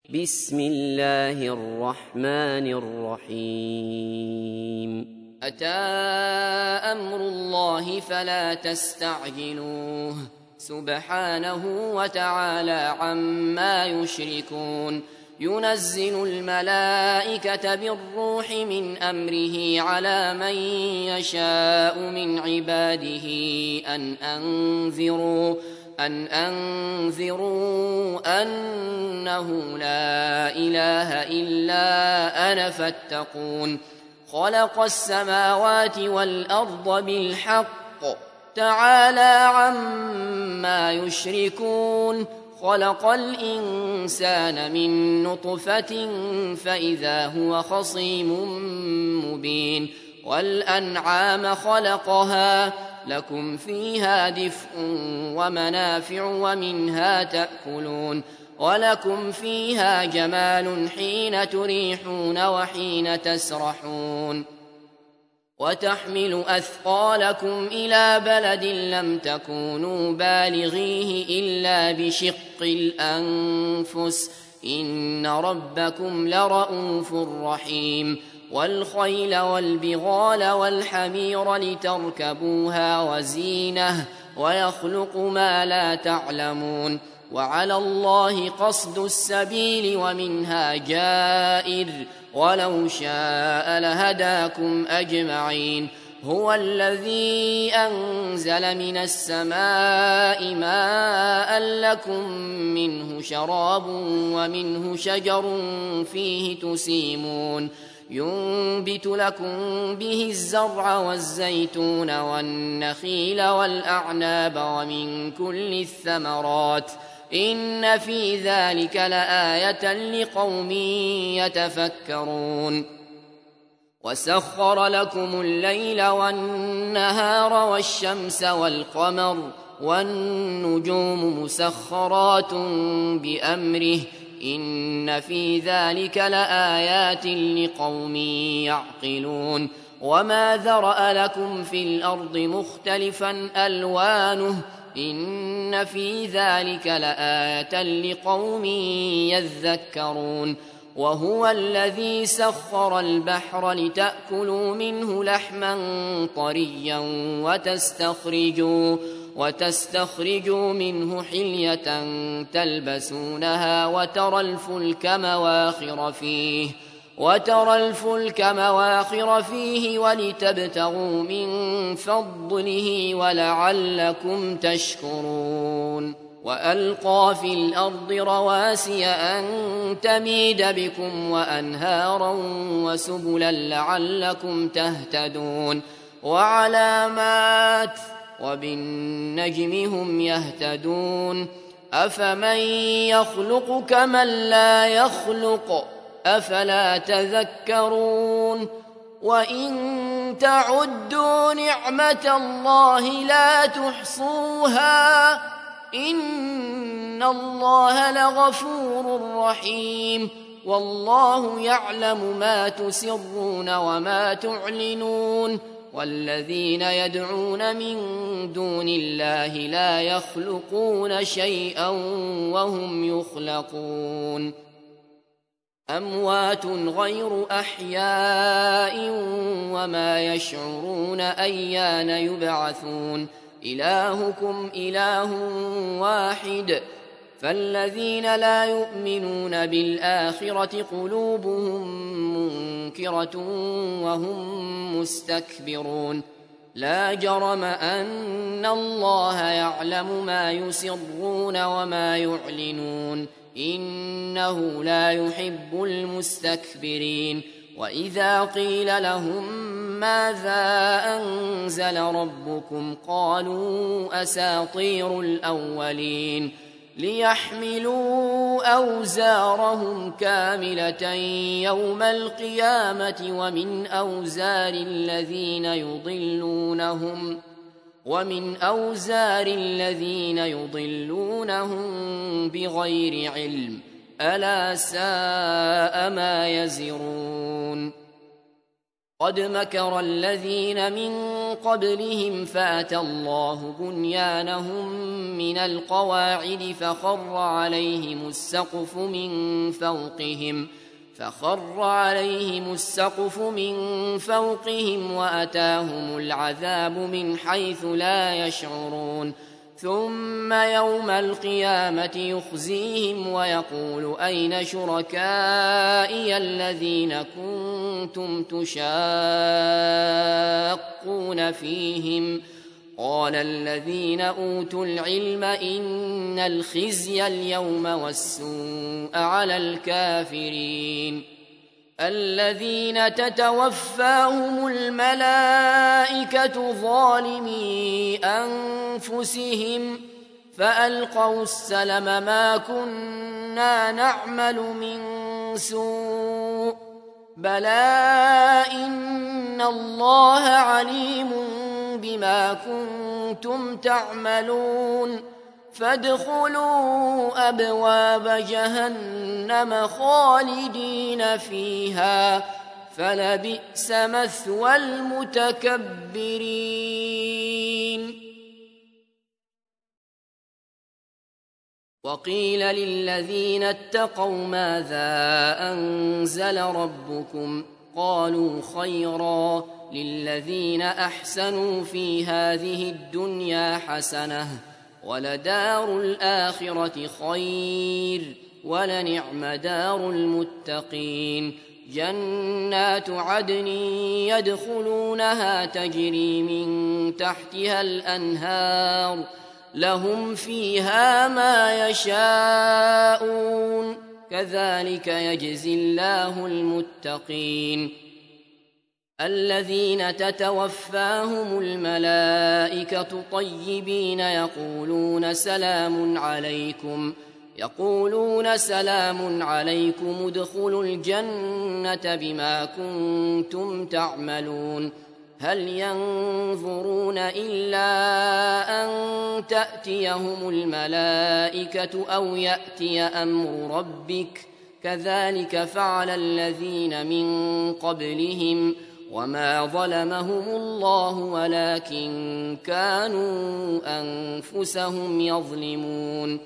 بسم الله الرحمن الرحيم أتى أمر الله فلا تستعجلوه سبحانه وتعالى عما يشركون ينزل الملائكة بالروح من أمره على من يشاء من عباده أن أنذروا أنه لا إله إلا أنا فاتقون خلق السماوات والأرض بالحق تعالى عما يشركون خلق الإنسان من نطفة فإذا هو خصيم مبين والأنعام خلقها لكم فيها دفء ومنافع ومنها تأكلون ولكم فيها جمال حين تريحون وحين تسرحون وتحمل أثقالكم إلى بلد لم تكونوا بالغيه إلا بشق الأنفس إن ربكم لرءوف رحيم والخيل والبغال والحمير لتركبوها وزينة ويخلق ما لا تعلمون وعلى الله قصد السبيل ومنها جائر ولو شاء لهداكم أجمعين هو الذي أنزل من السماء ماء لكم منه شراب ومنه شجر فيه تسيمون ينبت لكم به الزرع والزيتون والنخيل والأعناب ومن كل الثمرات إن في ذلك لآية لقوم يتفكرون وسخر لكم الليل والنهار والشمس والقمر والنجوم مسخرات بأمره إن في ذلك لآيات لقوم يعقلون وما ذرأ لكم في الأرض مختلفا ألوانه إن في ذلك لآية لقوم يذكرون وهو الذي سخر البحر لتأكلوا منه لحما طريا وتستخرجوا منه حلية تلبسونها وترى الفلك مواخر فيه ولتبتغوا من فضله ولعلكم تشكرون وألقى في الأرض رواسي أن تميد بكم وأنهارا وسبلا لعلكم تهتدون وعلامات وبالنجم هم يهتدون أفمن يخلق كمن لا يخلق أفلا تذكرون وإن تعدوا نعمة الله لا تحصوها إن الله لغفور رحيم والله يعلم ما تسرون وما تعلنون والذين يدعون من دون الله لا يخلقون شيئا وهم يخلقون أموات غير أحياء وما يشعرون أيان يبعثون إلهكم إله واحد فالذين لا يؤمنون بالآخرة قلوبهم منكرة وهم مستكبرون لا جرم أن الله يعلم ما يسرون وما يعلنون إنه لا يحب المستكبرين وإذا قيل لهم ماذا أنزل ربكم قالوا أساطير الأولين ليحملوا أوزارهم كاملة يوم القيامة ومن أوزار الذين يضلونهم بغير علم ألا ساء ما يزرون قد مكر الذين من قبلهم فأتى الله بنيانهم من القواعد فخر عليهم السقف من فوقهم وأتاهم العذاب من حيث لا يشعرون ثم يوم القيامة يخزيهم ويقول أين شركائي الذين كنتم تشاقون فيهم قال الذين أوتوا العلم إن الخزي اليوم والسوء على الكافرين الذين تتوفاهم الملائكة ظالمي أنفسهم فألقوا السلم ما كنا نعمل من سوء بلى إن الله عليم بما كنتم تعملون فادخلوا أبواب جهنم خالدين فيها فلبئس مثوى المتكبرين وقيل للذين اتقوا ماذا أنزل ربكم قالوا خيرا للذين أحسنوا في هذه الدنيا حسنة ولدار الآخرة خير ولنعم دار المتقين جنات عدن يدخلونها تجري من تحتها الأنهار لهم فيها ما يشاءون كذلك يجزي الله المتقين الذين تتوفاهم الملائكة طيبين يقولون سلام عليكم ادخلوا الجنة بما كنتم تعملون هل ينظرون إلا أن تأتيهم الملائكة أو يأتي أمر ربك كذلك فعل الذين من قبلهم وما ظلمهم الله ولكن كانوا أنفسهم يظلمون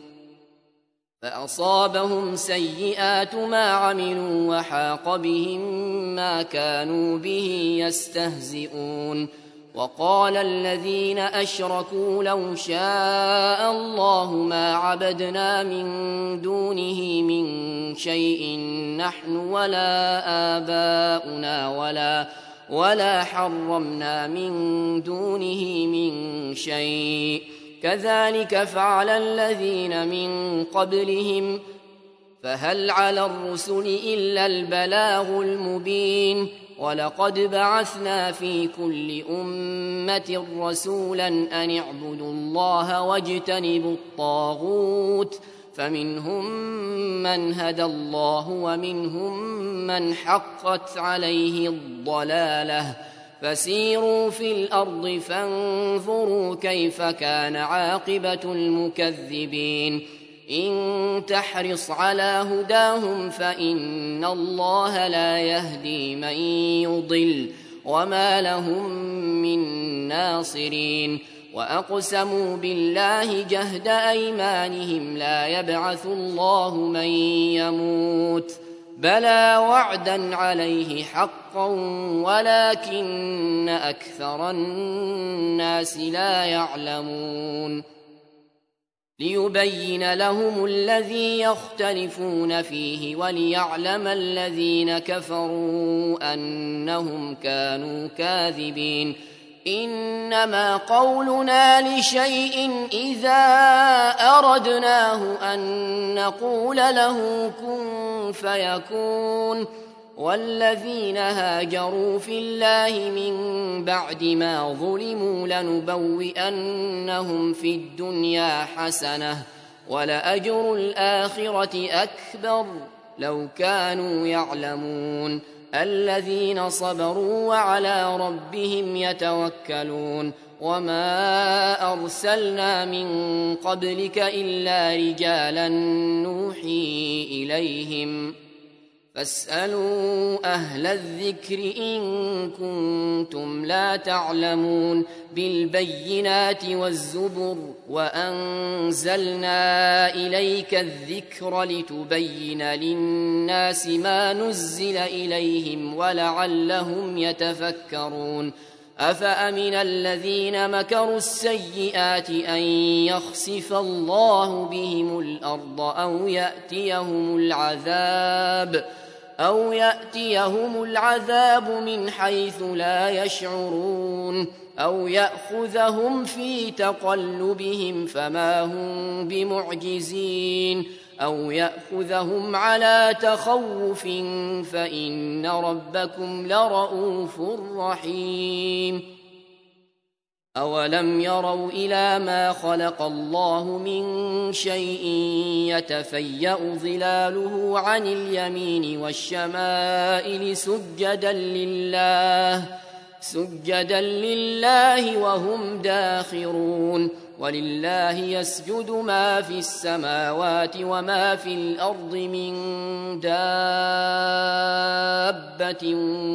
فأصابهم سيئات ما عملوا وحاق بهم ما كانوا به يستهزئون وقال الذين أشركوا لو شاء الله ما عبدنا من دونه من شيء نحن ولا آباؤنا ولا حرمنا من دونه من شيء كذلك فعل الذين من قبلهم فهل على الرسل إلا البلاغ المبين ولقد بعثنا في كل أمة رسولا أن اعبدوا الله واجتنبوا الطاغوت فمنهم من هدى الله ومنهم من حقت عليه الضلالة فسيروا في الأرض فانظروا كيف كان عاقبة المكذبين إن تحرص على هداهم فإن الله لا يهدي من يضل وما لهم من ناصرين وأقسموا بالله جهد أيمانهم لا يبعث الله من يموت بلى وعدا عليه حقا ولكن أكثر الناس لا يعلمون ليبين لهم الذي يختلفون فيه وليعلم الذين كفروا أنهم كانوا كاذبين إنما قولنا لشيء إذا أردناه أن نقول له كن فيكون والذين هاجروا في الله من بعد ما ظلموا لنبوئنهم في الدنيا حسنة ولأجر الآخرة أكبر لو كانوا يعلمون الذين صبروا وعلى ربهم يتوكلون وما أرسلنا من قبلك إلا رجالا نوحي إليهم فاسألوا أهل الذكر إن كنتم لا تعلمون بالبينات والزبر وأنزلنا إليك الذكر لتبين للناس ما نزل إليهم ولعلهم يتفكرون أفأمن الذين مكروا السيئات أن يخسف الله بهم الأرض أو يأتيهم العذاب من حيث لا يشعرون أو يأخذهم في تقلبهم فما هم بمعجزين أو يأخذهم على تخوف فإن ربكم لرؤوف رحيم أولم يروا إلى ما خلق الله من شيء يتفيأ ظلاله عن اليمين والشمائل سجدا لله وهم داخرون ولله يسجد ما في السماوات وما في الأرض من دابة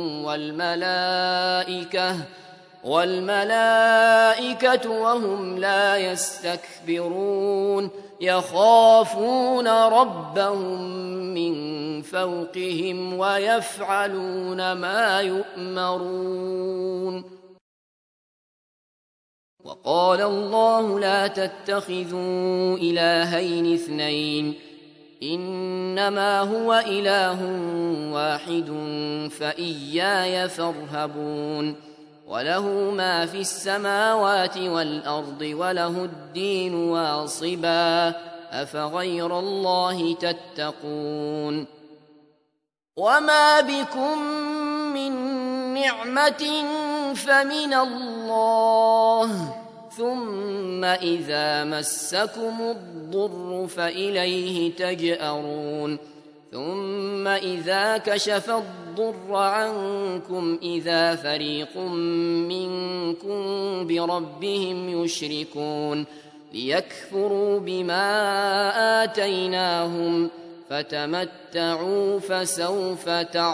والملائكة وهم لا يستكبرون يخافون ربهم من فوقهم ويفعلون ما يؤمرون وقال الله لا تتخذوا إلهين اثنين إنما هو إله واحد فإياي فارهبون وله ما في السماوات والأرض وله الدين واصبا أفغير الله تتقون وما بكم من نعمة فمن الله ثم إذا مسكم الضر فإليه تجأرون ثم إذا كشف الضر عنكم إذا فريق منكم بربهم يشركون ليكفروا بما آتيناهم فتمتعوا فسوف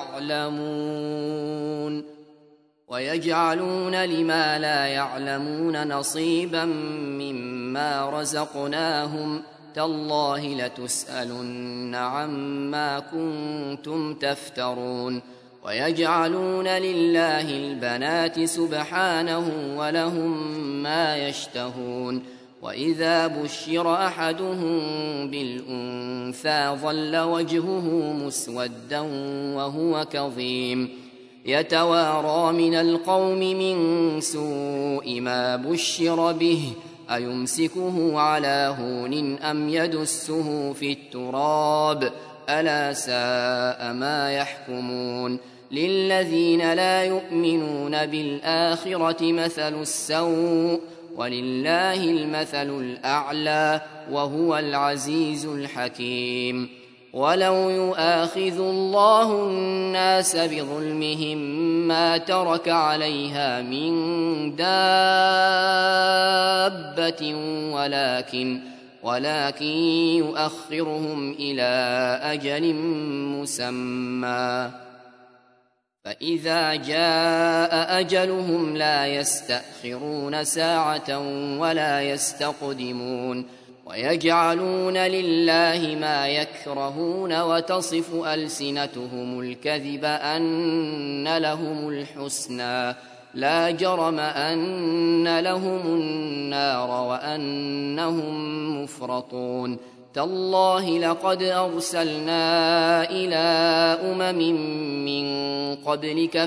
تعلمون ويجعلون لما لا يعلمون نصيبا مما رزقناهم تالله لتسألن عما كنتم تفترون ويجعلون لله البنات سبحانه ولهم ما يشتهون وإذا بشر أحدهم بالأنثى ظل وجهه مسودا وهو كظيم يتوارى من القوم من سوء ما بشر به أيمسكه على هون أم يدسه في التراب ألا ساء ما يحكمون للذين لا يؤمنون بالآخرة مثل السوء ولله المثل الأعلى وهو العزيز الحكيم ولو يؤاخذ الله الناس بظلمهم ما ترك عليها من دابة ولكن يؤخرهم إلى أجل مسمى فإذا جاء أجلهم لا يستأخرون ساعة ولا يستقدمون ويجعلون لله ما يكرهون وتصف ألسنتهم الكذب أن لهم الحسنى لا جرم أن لهم النار وأنهم مفرطون تالله لقد أرسلنا إلى من قبلك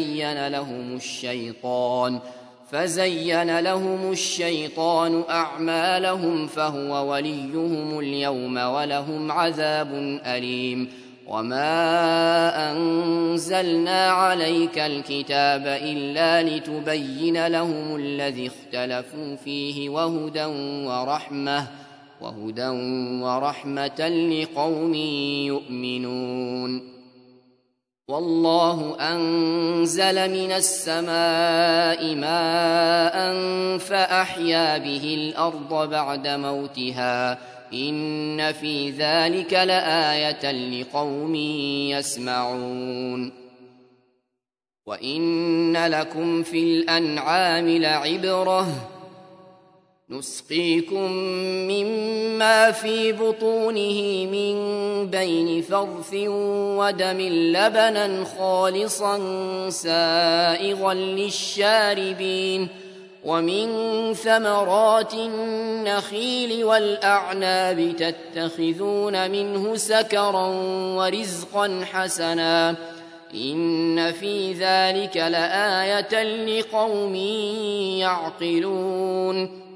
فزين لهم الشيطان أعمالهم فهو وليهم اليوم ولهم عذاب أليم وما أنزلنا عليك الكتاب إلا لتبين لهم الذي اختلفوا فيه وهدى ورحمة لقوم يؤمنون والله أنزل من السماء ماء فأحيا به الأرض بعد موتها إن في ذلك لآية لقوم يسمعون وإن لكم في الأنعام لعبرة نسقيكم مما في بطونه من بين فرث ودم لبنا خالصا سائغا للشاربين ومن ثمرات النخيل والأعناب تتخذون منه سكرا ورزقا حسنا إن في ذلك لآية لقوم يعقلون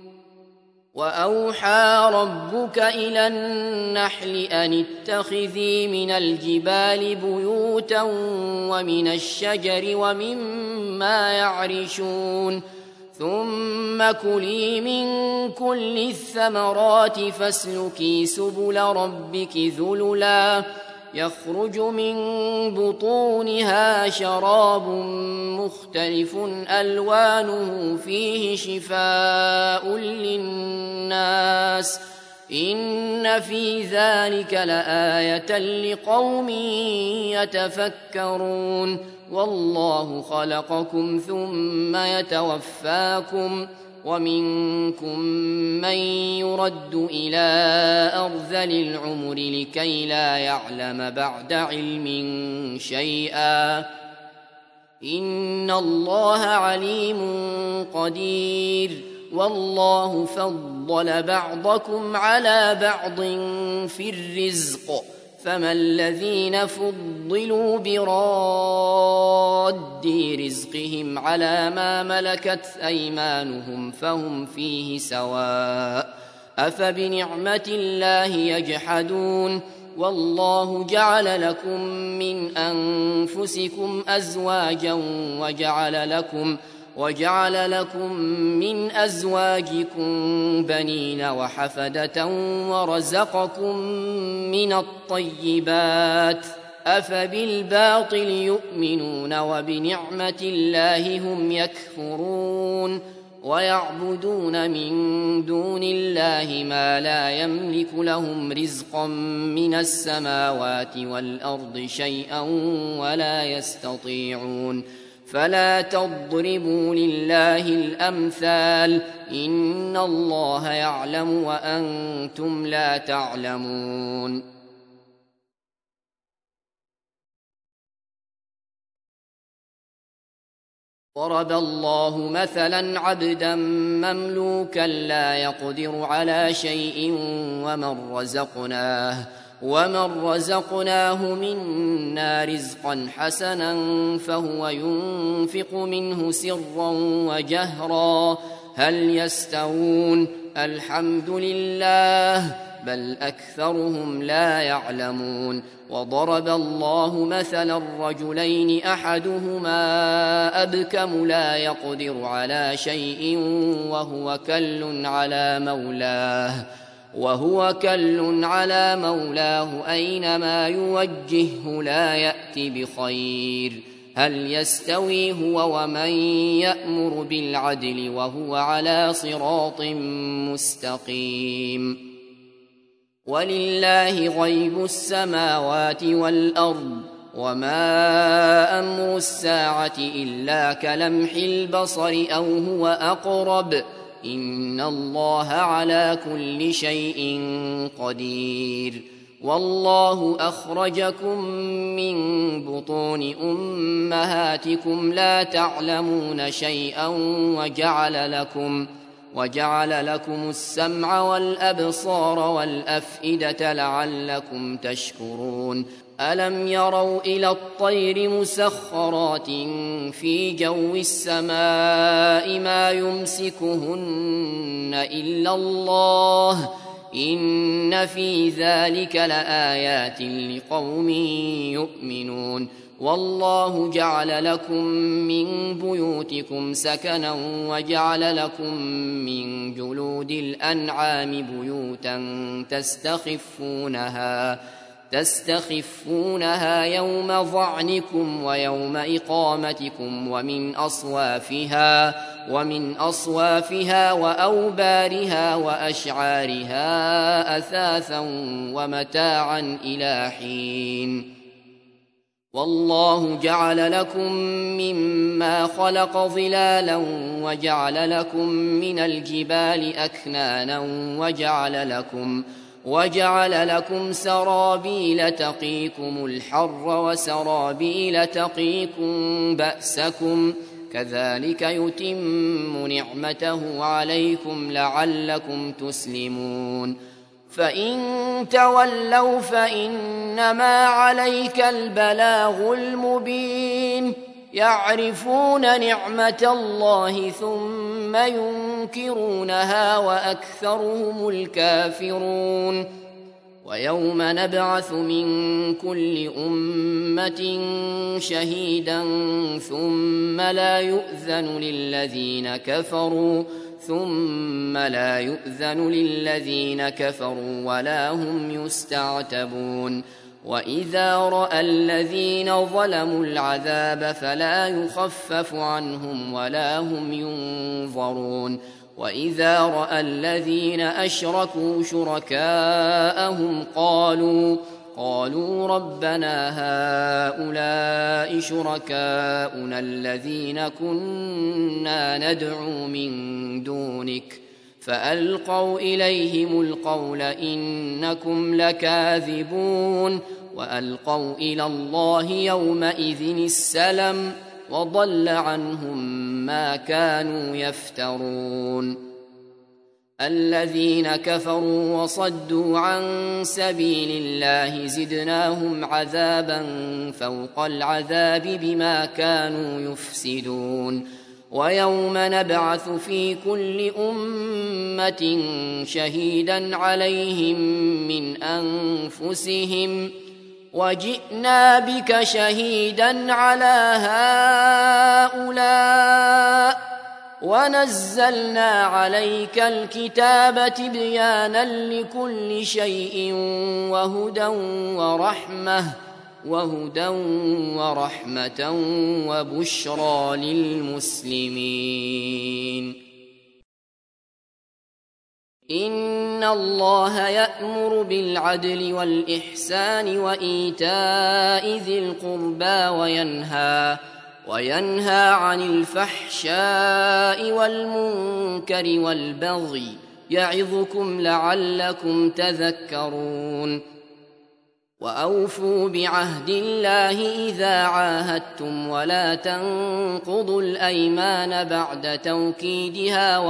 وأوحى ربك إلى النحل أن اتخذي من الجبال بيوتا ومن الشجر ومما يعرشون ثم كلي من كل الثمرات فاسلكي سبل ربك ذللا يخرج من بطونها شراب مختلف ألوانه فيه شفاء للناس إن في ذلك لآية لقوم يتفكرون والله خلقكم ثم يتوفاكم ومنكم من يرد إلى أرذل العمر لكي لا يعلم بعد علم شيئا إن الله عليم قدير والله فضل بعضكم على بعض في الرزق فما الذين فضلوا براد رزقهم على ما ملكت أيمانهم فهم فيه سواء أفبنعمة الله يجحدون والله جعل لكم من أنفسكم أزواجا وجعل لكم من أزواجكم بنين وحفدة ورزقكم من الطيبات أفبالباطل يؤمنون وبنعمة الله هم يكفرون ويعبدون من دون الله ما لا يملك لهم رزقا من السماوات والأرض شيئا ولا يستطيعون فلا تضربوا لله الأمثال إن الله يعلم وأنتم لا تعلمون ضرب الله مثلا عبدا مملوكا لا يقدر على شيء ومن رزقناه منا رزقا حسنا فهو ينفق منه سرا وجهرا هل يستوون الحمد لله بل أكثرهم لا يعلمون وضرب الله مثلا رجلين أحدهما أبكم لا يقدر على شيء وهو كل على مولاه أينما يوجهه لا يأتي بخير هل يستوي هو ومن يأمر بالعدل وهو على صراط مستقيم ولله غيب السماوات والأرض وما أمر الساعة إلا كلمح البصر أو هو أقرب إن الله على كل شيء قدير والله أخرجكم من بطون أمهاتكم لا تعلمون شيئا وجعل لكم السمع والأبصار والأفئدة لعلكم تشكرون ألم يروا إلى الطير مسخرات في جو السماء ما يمسكهن إلا الله إن في ذلك لآيات لقوم يؤمنون والله جعل لكم من بيوتكم سكنا وجعل لكم من جلود الأنعام بيوتا تستخفونها يوم ظعنكم ويوم إقامتكم ومن أصوافها وأوبارها وأشعارها أثاثا ومتاعا إلى حين. والله جعل لكم مما خلق ظلالا وجعل لكم من الجبال أكنانا وجعل لكم سرابيل تقيكم الحر وسرابيل تقيكم بأسكم كذلك يتم نعمته عليكم لعلكم تسلمون. فإن تولوا فإنما عليك البلاغ المبين. يعرفون نعمة الله ثم ينكرونها وأكثرهم الكافرون. ويوم نبعث من كل أمة شهيدا ثم لا يؤذن للذين كفروا ولا هم يستعتبون. وإذا رأى الذين ظلموا العذاب فلا يخفف عنهم ولا هم ينظرون. وإذا رأى الذين أشركوا شركاءهم قالوا ربنا هؤلاء شركاؤنا الذين كنا ندعو من دونك فألقوا إليهم القول إنكم لكاذبون. وألقوا إلى الله يومئذ السلم وضل عنهم ما كانوا يفترون. الذين كفروا وصدوا عن سبيل الله زدناهم عذابا فوق العذاب بما كانوا يفسدون. ويوم نبعث في كل أمة شهيدا عليهم من أنفسهم وجئنا بك شهيدا على هؤلاء ونزلنا عليك الكتاب تبيانا لكل شيء وهدى ورحمة وبشرى للمسلمين. إن الله يأمر بالعدل والإحسان وإيتاء ذي القربى وينهى عن الفحشاء والمنكر والبغي يعظكم لعلكم تذكرون. وأوفوا بعهد الله إذا عاهدتم ولا تنقضوا الأيمان بعد توكيدها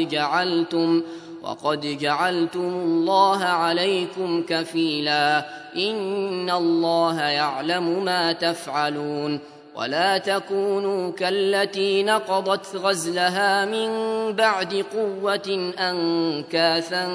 وقد جعلتم الله عليكم كفيلا إن الله يعلم ما تفعلون. ولا تكونوا كالتي نقضت غزلها من بعد قوة أنكاثا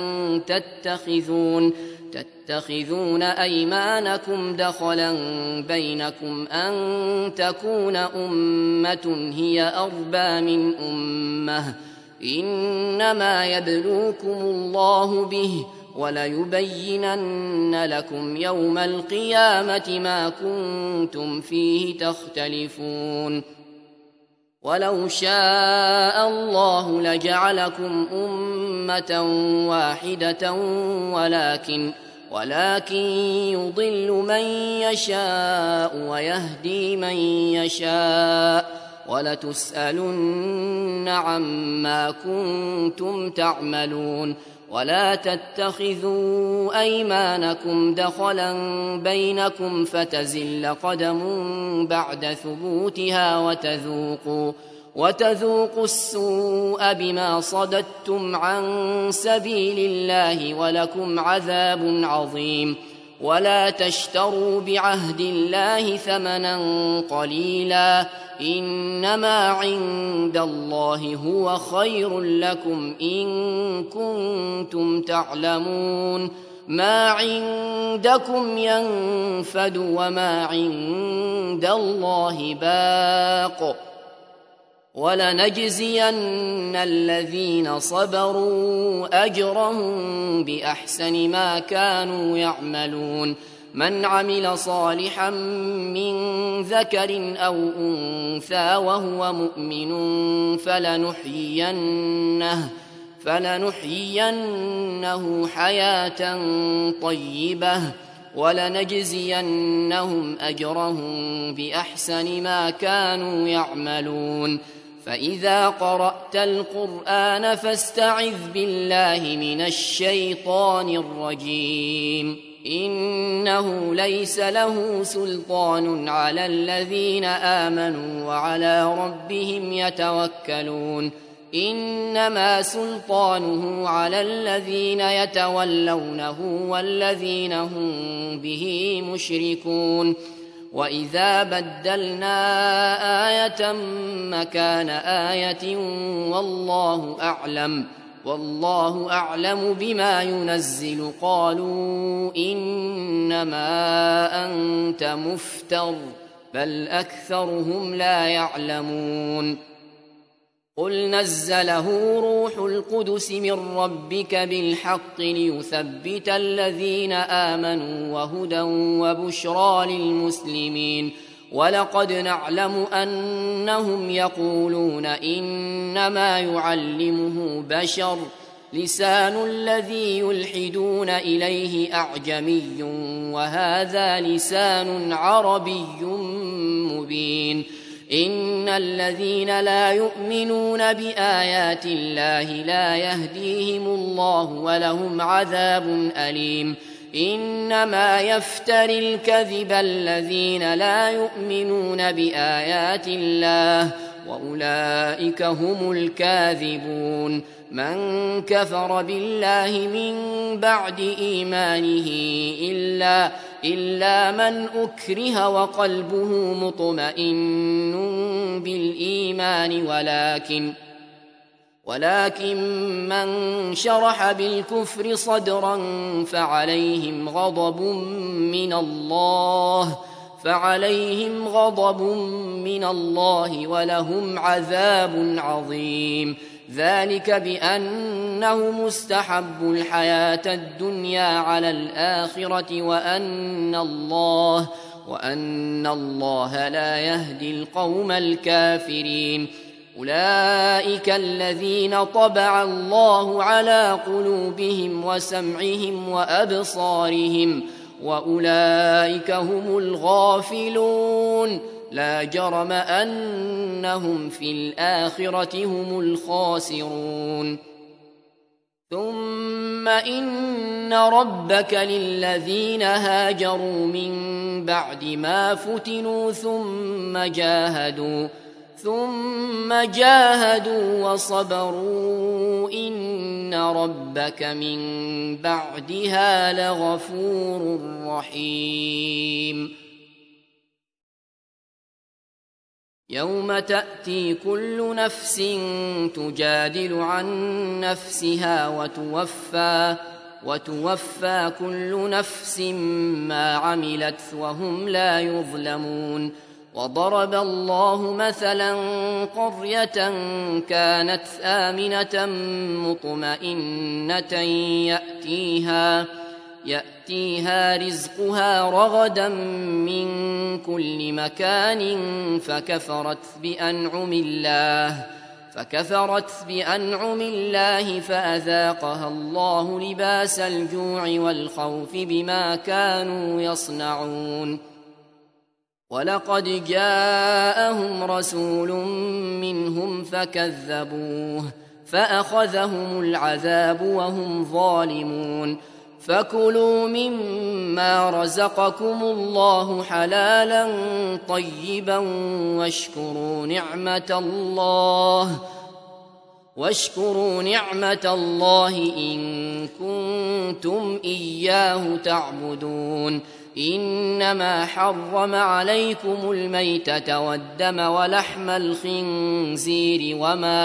تتخذون أيمانكم دخلا بينكم أن تكون أمة هي أربى من أمة إنما يبلوكم الله به وليبينن لكم يوم القيامة ما كنتم فيه تختلفون. ولو شاء الله لجعلكم أمة واحدة ولكن يضل من يشاء ويهدي من يشاء ولتسألن عما كنتم تعملون. ولا تتخذوا أيمانكم دخلا بينكم فتزل قدم بعد ثبوتها وتذوقوا السوء بما صددتم عن سبيل الله ولكم عذاب عظيم. ولا تشتروا بعهد الله ثمنا قليلا إنما عند الله هو خير لكم إن كنتم تعلمون. ما عندكم ينفد وما عند الله باق ولنجزين الذين صبروا أجرهم بأحسن ما كانوا يعملون. من عمل صالحا من ذكر أو أنثى وهو مؤمن فلنحيينه حياة طيبة ولنجزينهم أجرهم بأحسن ما كانوا يعملون فإذا قرأت القرآن فاستعذ بالله من الشيطان الرجيم إنه ليس له سلطان على الذين آمنوا وعلى ربهم يتوكلون إنما سلطانه على الذين يتولونه والذين هم به مشركون وإذا بدلنا آية مكان آية والله أعلم بما ينزل قالوا إنما أنت مفتر بل أكثرهم لا يعلمون قل نزله روح القدس من ربك بالحق ليثبت الذين آمنوا وهدى وبشرى للمسلمين ولقد نعلم أنهم يقولون إنما يعلمه بشر لسان الذي يلحدون إليه أعجمي وهذا لسان عربي مبين إن الذين لا يؤمنون بآيات الله لا يهديهم الله ولهم عذاب أليم إنما يفتري الكذب الذين لا يؤمنون بآيات الله وأولئك هم الكاذبون من كفر بالله من بعد إيمانه إلا من أكره وقلبه مطمئن بالإيمان ولكن من شرح بالكفر صدرا فعليهم غضب من الله ولهم عذاب عظيم ذلك بأنه مستحب الحياة الدنيا على الآخرة وأن الله لا يهدي القوم الكافرين أولئك الذين طبع الله على قلوبهم وسمعهم وأبصارهم وأولئك هم الغافلون لا جرم أنهم في الآخرة هم الخاسرون ثم إن ربك للذين هاجروا من بعد ما فتنوا ثم جاهدوا وصبروا إن ربك من بعدها لغفور رحيم يوم تأتي كل نفس تجادل عن نفسها وتوفى كل نفس ما عملت وهم لا يظلمون وضرب الله مثلا قرية كانت آمنة مطمئنة يأتيها رزقها رغدا من كل مكان فكفرت بأنعم الله فأذاقها الله لباس الجوع والخوف بما كانوا يصنعون ولقد جاءهم رسول منهم فكذبوه فأخذهم العذاب وهم ظالمون فكلوا مما رزقكم الله حلالا طيبا واشكروا نعمة الله إن كنتم إياه تعبدون إنما حرم عليكم الميتة والدم ولحم الخنزير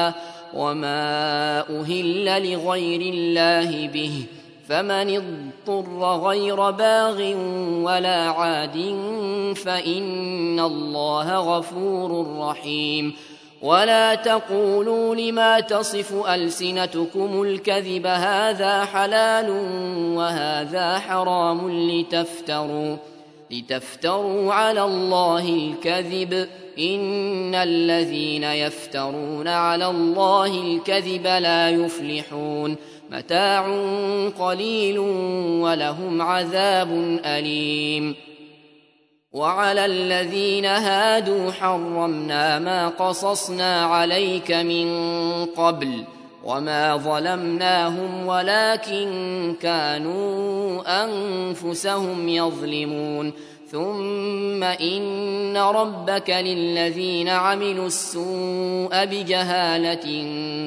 وما أهل لغير الله به فمن اضطر غير باغ ولا عاد فإن الله غفور رحيم ولا تقولوا لما تصف ألسنتكم الكذب هذا حلال وهذا حرام لتفتروا على الله الكذب إن الذين يفترون على الله الكذب لا يفلحون متاع قليل ولهم عذاب أليم وعلى الذين هادوا حرمنا ما قصصنا عليك من قبل وما ظلمناهم ولكن كانوا أنفسهم يظلمون ثم إن ربك للذين عملوا السوء بجهالة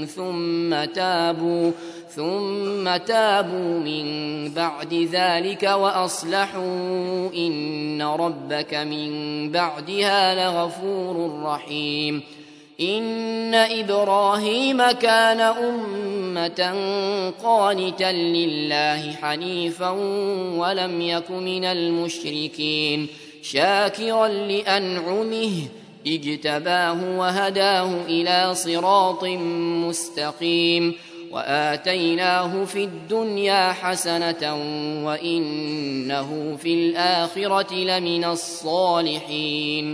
ثم تابوا من بعد ذلك وأصلحوا إن ربك من بعدها لغفور رحيم إن إبراهيم كان أمة قانتا لله حنيفا ولم يك من المشركين شاكرا لأنعمه اجتباه وهداه إلى صراط مستقيم وآتيناه في الدنيا حسنة وإنه في الآخرة لمن الصالحين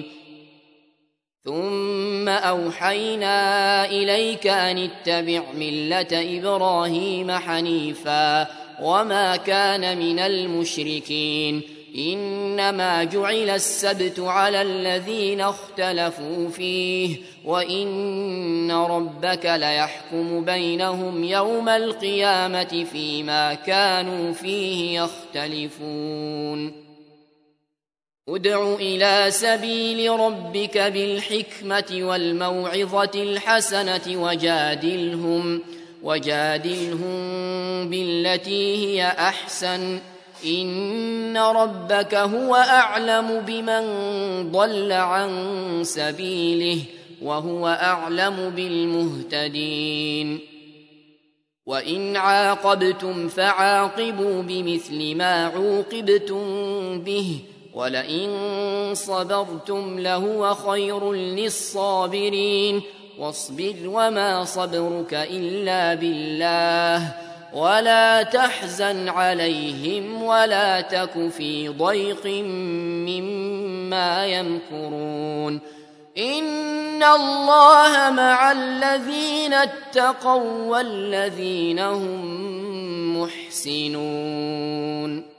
ثم أوحينا إليك أن اتبع ملة إبراهيم حنيفا وما كان من المشركين إنما جعل السبت على الذين اختلفوا فيه وإن ربك ليحكم بينهم يوم القيامة فيما كانوا فيه يختلفون ادع إلى سبيل ربك بالحكمة والموعظة الحسنة وجادلهم بالتي هي أحسن إن ربك هو أعلم بمن ضل عن سبيله وهو أعلم بالمهتدين وإن عاقبتم فعاقبوا بمثل ما عوقبتم به ولئن صبرتم لهو خير للصابرين واصبر وما صبرك إلا بالله ولا تحزن عليهم ولا تك في ضيق مما يمكرون إن الله مع الذين اتقوا والذين هم محسنون